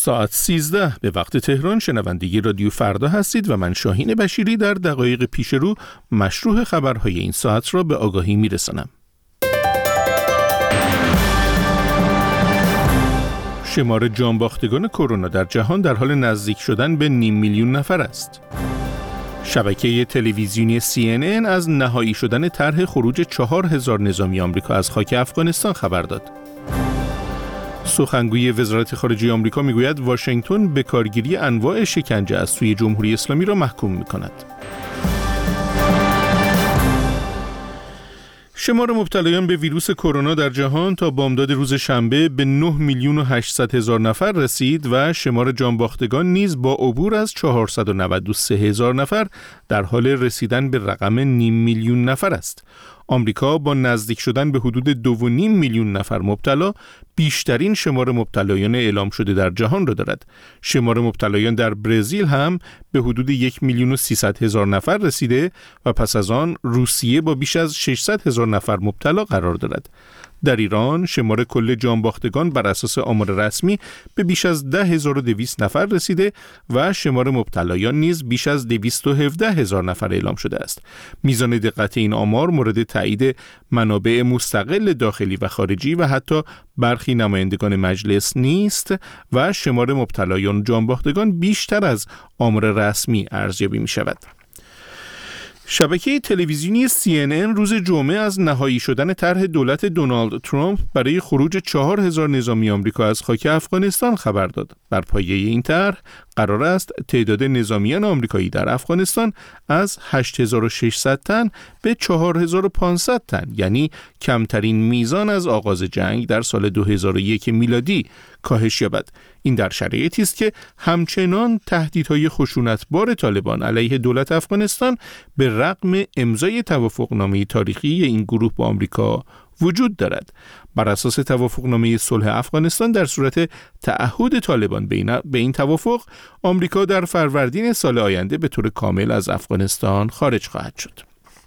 ساعت 13 به وقت تهران شنونده رادیو فردا هستید و من شاهین بشیری در دقایق پیش رو مشروح خبرهای این ساعت را به آگاهی میرسانم. شمار جانباختگان کرونا در جهان در حال نزدیک شدن به 500,000 نفر است. شبکه تلویزیونی CNN از نهایی شدن طرح خروج 4,000 نظامی آمریکا از خاک افغانستان خبر داد. سخنگوی وزارت خارجه آمریکا میگوید واشنگتن به کارگیری انواع شکنجه از سوی جمهوری اسلامی را محکوم میکند. شمار مبتلایان به ویروس کرونا در جهان تا بامداد روز شنبه به 9,800,000 نفر رسید و شمار جانباختگان نیز با عبور از 493,000 نفر در حال رسیدن به رقم 500,000 نفر است. آمریکا با نزدیک شدن به حدود 2.5 میلیون نفر مبتلا بیشترین شمار مبتلایان اعلام شده در جهان را دارد. شمار مبتلایان در برزیل هم به حدود 1,300,000 نفر رسیده و پس از آن روسیه با بیش از 600,000 نفر مبتلا قرار دارد. در ایران شمار کل جانباختگان بر اساس آمار رسمی به بیش از 10,200 نفر رسیده و شمار مبتلایان نیز بیش از 217,000 نفر اعلام شده است. میزان دقت این آمار مورد تایید منابع مستقل داخلی و خارجی و حتی برخی نمایندگان مجلس نیست و شمار مبتلایان و جانباختگان بیشتر از آمار رسمی ارزیابی می شود. شبکه تلویزیونی CNN روز جمعه از نهایی شدن طرح دولت دونالد ترامپ برای خروج 4,000 نظامی آمریکا از خاک افغانستان خبر داد. بر پایه این طرح قرار است تعداد نظامیان آمریکایی در افغانستان از 8,600 تن به 4,500 تن، یعنی کمترین میزان از آغاز جنگ در سال 2001 میلادی کاهش یابد. این در شرایطی است که همچنان تهدیدهای خشونتبار طالبان علیه دولت افغانستان به رغم امضای توافقنامه تاریخی این گروه با آمریکا وجود دارد. بر اساس توافقنامه صلح افغانستان در صورت تعهد طالبان به این توافق، آمریکا در فروردین سال آینده به طور کامل از افغانستان خارج خواهد شد.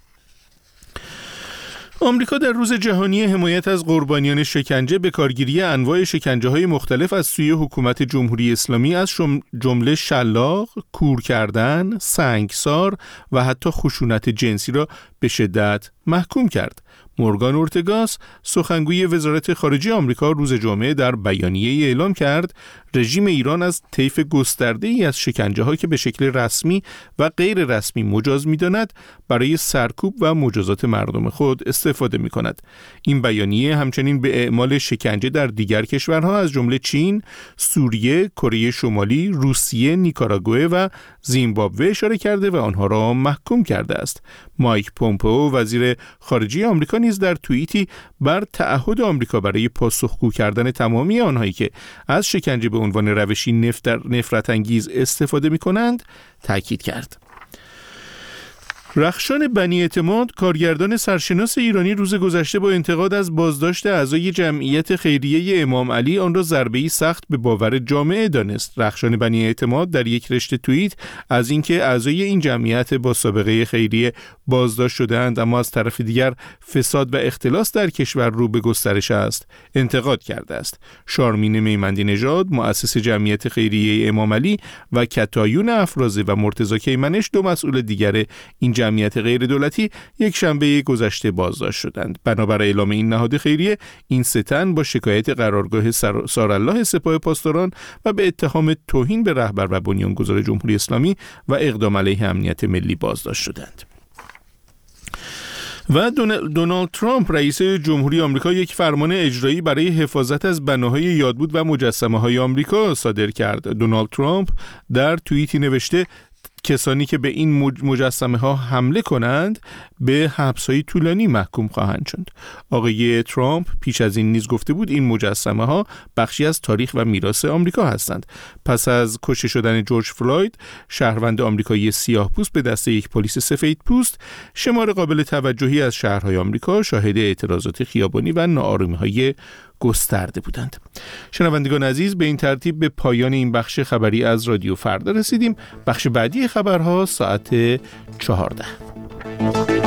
آمریکا در روز جهانی حمایت از قربانیان شکنجه به کارگیری انواع شکنجه‌های مختلف از سوی حکومت جمهوری اسلامی از جمله شلاق، کور کردن، سنگسار و حتی خشونت جنسی را به شدت محکوم کرد. مورگان اورتگاس، سخنگوی وزارت خارجه آمریکا، روز جمعه در بیانیه‌ای اعلام کرد رژیم ایران از طیف گسترده‌ای از شکنجه‌ها که به شکل رسمی و غیر رسمی مجاز می‌داند برای سرکوب و مجازات مردم خود استفاده می‌کند. این بیانیه همچنین به اعمال شکنجه در دیگر کشورها از جمله چین، سوریه، کره شمالی، روسیه، نیکاراگوئه و زیمبابوه اشاره کرده و آنها را محکوم کرده است. مایک پومپئو، وزیر خارجه آمریکا، نیز در توییتی بر تعهد آمریکا برای پاسخگو کردن تمامی آنهایی که از شکنجه به عنوان روشی نفرت انگیز استفاده می‌کنند تاکید کرد. رخشان بنی اعتماد، کارگردان سرشناس ایرانی، روز گذشته با انتقاد از بازداشت اعضای جمعیت خیریه امام علی آن را ضربه‌ای سخت به باور جامعه دانست. رخشان بنی اعتماد در یک رشته توییت از اینکه اعضای این جمعیت با سابقه خیریه بازداشت شده‌اند اما از طرف دیگر فساد و اختلاس در کشور رو به گسترش است انتقاد کرده است. شارمین میمندی نژاد، مؤسس جمعیت خیریه امام علی، و کتایون افرازه و مرتضی کیمنش، دو مسئول دیگر این جمعیت غیر دولتی، یک شنبه گذشته بازداشت شدند. بنابر اعلام این نهاد خیریه، این سه تن با شکایت قرارگاه سارالله سپاه پاسداران و به اتهام توهین به رهبر و بنیانگذار جمهوری اسلامی و اقدام علیه امنیت ملی بازداشت شدند. و دونالد ترامپ، رئیس جمهوری آمریکا، یک فرمان اجرایی برای حفاظت از بناهای یادبود و مجسمه‌های آمریکا صادر کرد. دونالد ترامپ در توییتی نوشته کسانی که به این مجسمه ها حمله کنند به حبس‌های طولانی محکوم خواهند شد. آقای ترامپ پیش از این نیز گفته بود این مجسمه ها بخشی از تاریخ و میراث آمریکا هستند. پس از کشته شدن جورج فلوید، شهروند آمریکایی سیاه‌پوست به دست یک پلیس سفیدپوست، شمار قابل توجهی از شهرهای آمریکا شاهد اعتراضات خیابانی و ناآرامی‌های گسترده بودند. شنوندگان عزیز، به این ترتیب به پایان این بخش خبری از رادیو فردا رسیدیم. بخش بعدی خبرها ساعت 14.